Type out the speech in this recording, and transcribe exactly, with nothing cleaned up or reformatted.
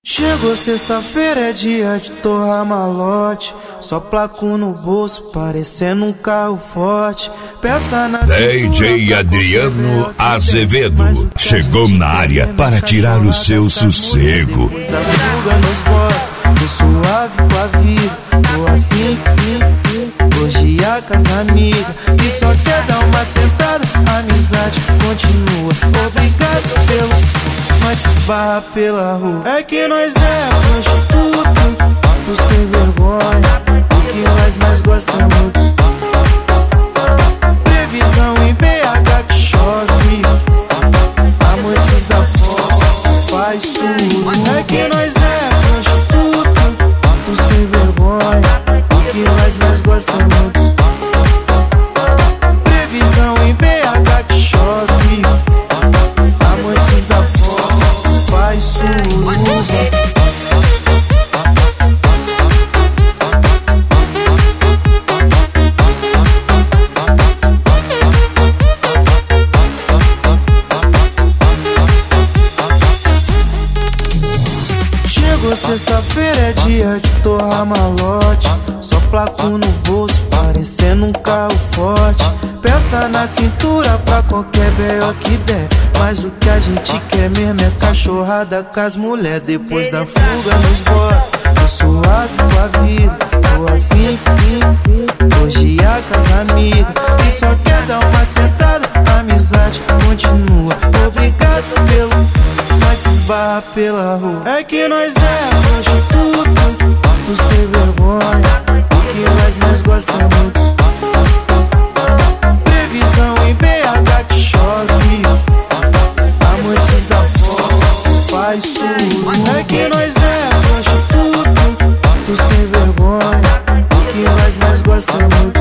Chegou sexta-feira, é dia de torrar malote. Só placo no bolso, parecendo um carro forte. Peça na D J Adriano Azevedo chegou na área para tirar o seu sossego. Depois da fuga nos bota, tô suave com a vida. Tô afim, elogiar com as amigas que só quer dar uma sentada, a amizade continua. Obrigado pelo... Nós se esbarra pela rua. É que nós é prostituta, tu sem vergonha. O que nós mais gostamos. Previsão em B H que chove. Amantes da fome faz sururu. É que nós é prostituta, tu sem vergonha. O que nós mais gostamos. Previsão em B H que chove. Amantes da fome faz suruba. Chegou sexta-feira, é dia de torrar malote. Só placo no bolso, parecendo um carro forte. Peça na cintura pra qualquer B O que der. Mas o que a gente quer mesmo é cachorrada com as mulher. Depois da fuga nos bota, tô suave com a vida. Tô afim, elogiar com as amigas que só quer dar uma sentada, a amizade continua. Obrigado pelo... Nós se esbarra pela rua. É que nós é prostituta, tu sem vergonha. O que nós mais gostamos. Previsão em B H que chove. Amantes da fome faz sururu. É que nós é prostituta, tu sem vergonha. O que nós mais gostamos.